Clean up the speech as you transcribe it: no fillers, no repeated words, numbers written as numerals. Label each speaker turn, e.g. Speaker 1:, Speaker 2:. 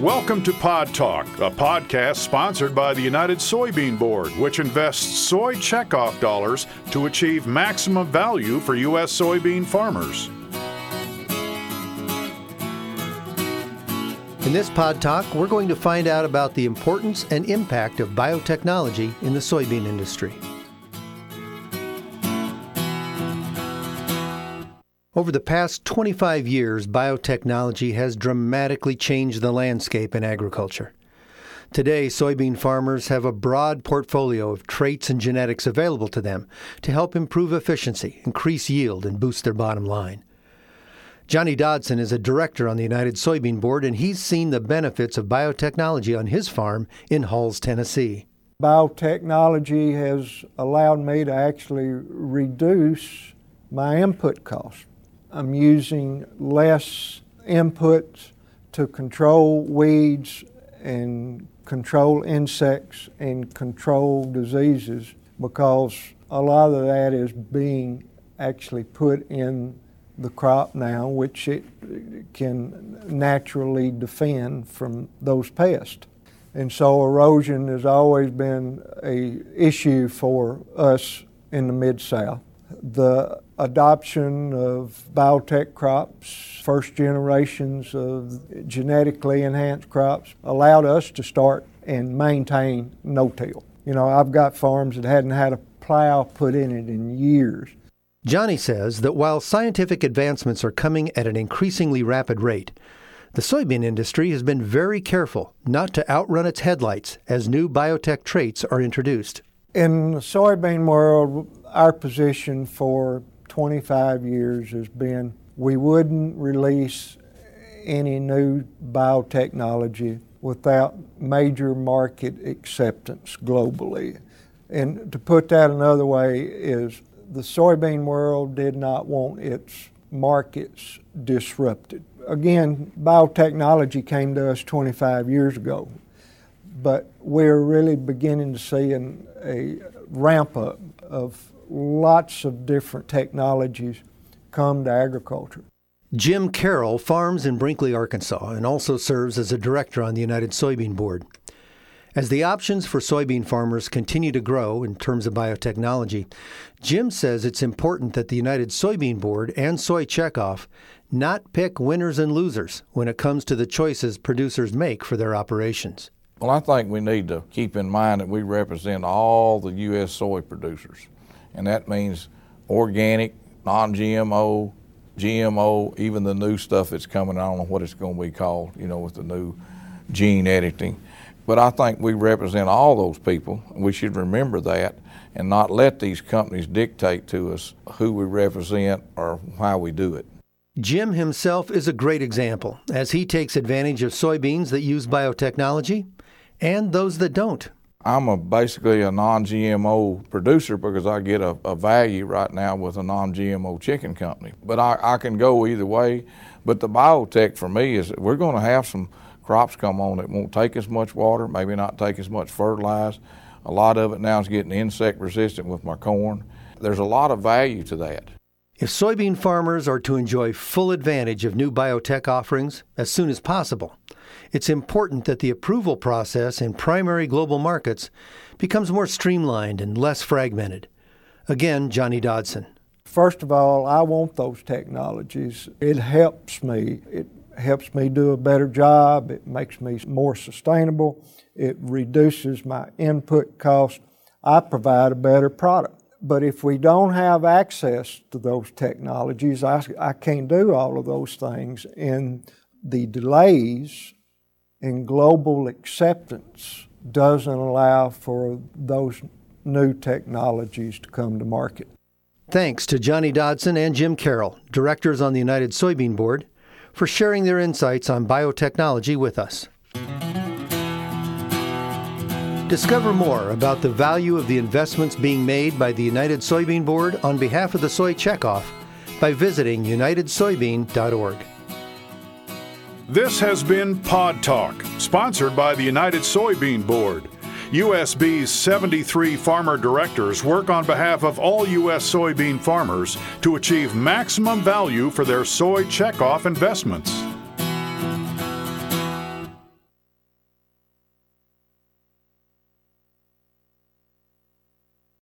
Speaker 1: Welcome to Pod Talk, a podcast sponsored by the United Soybean Board, which invests soy checkoff dollars to achieve maximum value for U.S. soybean farmers.
Speaker 2: In this Pod Talk, we're going to find out about the importance and impact of biotechnology in the soybean industry. Over the past 25 years, biotechnology has dramatically changed the landscape in agriculture. Today, soybean farmers have a broad portfolio of traits and genetics available to them to help improve efficiency, increase yield, and boost their bottom line. Johnny Dodson is a director on the United Soybean Board, and he's seen the benefits of biotechnology on his farm in Halls, Tennessee.
Speaker 3: Biotechnology has allowed me to actually reduce my input costs. I'm using less inputs to control weeds and control insects and control diseases because a lot of that is being actually put in the crop now, which it can naturally defend from those pests. And so erosion has always been an issue for us in the Mid-South. The adoption of biotech crops, first generations of genetically enhanced crops, allowed us to start and maintain no-till. You know, I've got farms that hadn't had a plow put in it in years.
Speaker 2: Johnny says that while scientific advancements are coming at an increasingly rapid rate, the soybean industry has been very careful not to outrun its headlights as new biotech traits are introduced.
Speaker 3: In the soybean world, our position for 25 years has been we wouldn't release any new biotechnology without major market acceptance globally. And to put that another way is the soybean world did not want its markets disrupted. Again, biotechnology came to us 25 years ago, but we're really beginning to see a ramp up of lots of different technologies come to agriculture.
Speaker 2: Jim Carroll farms in Brinkley, Arkansas, and also serves as a director on the United Soybean Board. As the options for soybean farmers continue to grow in terms of biotechnology, Jim says it's important that the United Soybean Board and Soy Checkoff not pick winners and losers when it comes to the choices producers make for their operations.
Speaker 4: Well, I think we need to keep in mind that we represent all the U.S. soy producers, and that means organic, non-GMO, GMO, even the new stuff that's coming. I don't know what it's going to be called, with the new gene editing. But I think we represent all those people. We should remember that and not let these companies dictate to us who we represent or how we do it.
Speaker 2: Jim himself is a great example as he takes advantage of soybeans that use biotechnology and those that don't.
Speaker 4: I'm basically a non-GMO producer because I get a value right now with a non-GMO chicken company. But I can go either way. But the biotech for me is that we're going to have some crops come on that won't take as much water, maybe not take as much fertilizer. A lot of it now is getting insect resistant with my corn. There's a lot of value to that.
Speaker 2: If soybean farmers are to enjoy full advantage of new biotech offerings as soon as possible, it's important that the approval process in primary global markets becomes more streamlined and less fragmented. Again, Johnny Dodson.
Speaker 3: First of all, I want those technologies. It helps me. It helps me do a better job. It makes me more sustainable. It reduces my input cost. I provide a better product. But if we don't have access to those technologies, I can't do all of those things. And the delays in global acceptance doesn't allow for those new technologies to come to market.
Speaker 2: Thanks to Johnny Dodson and Jim Carroll, directors on the United Soybean Board, for sharing their insights on biotechnology with us. Discover more about the value of the investments being made by the United Soybean Board on behalf of the Soy Checkoff by visiting unitedsoybean.org.
Speaker 1: This has been Pod Talk, sponsored by the United Soybean Board. USB's 73 farmer directors work on behalf of all U.S. soybean farmers to achieve maximum value for their soy checkoff investments.